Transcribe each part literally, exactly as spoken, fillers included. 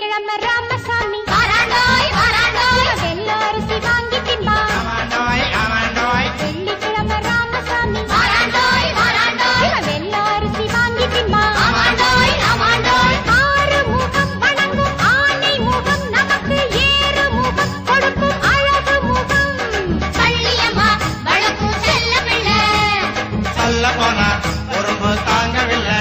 வெள்ளிக்கிழமை ராமசாமி வாராண்டோய் வாராண்டோய் வெள்ளரிசி வாங்கி தின்பா ஆமாண்டோய் ஆமாண்டோய் வெள்ளிக்கிழமை ராமசாமி வாராண்டோய் வாராண்டோய் வெள்ளரிசி வாங்கி தின்பா ஆமாண்டோய் ஆமாண்டோய் ஆறு முகம் வணங்கும் ஆனை முகம் நமக்கு ஏறு முகம் கொடுக்கும் அழகு முகம் பள்ளியம்மா வளர்க்கும் செல்ல பிள்ளை சொல்ல போனா உறவு தாங்கவில்லை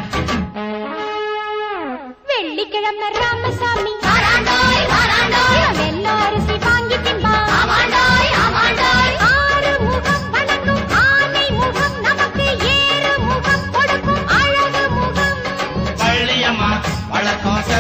வெள்ளிக்கிழமை ராமசாமி வாராண்டோய் வாராண்டோய் வெள்ளரிசி வாங்கி தின்பா ஆமாண்டோய் ஆமாண்டோய் ஆறு முகம் வணங்கும் ஆனை முகம் நமக்கு ஏறு முகம் கொடுக்கும் அழகு முகம் பள்ளியம்மா வளர்க்கும்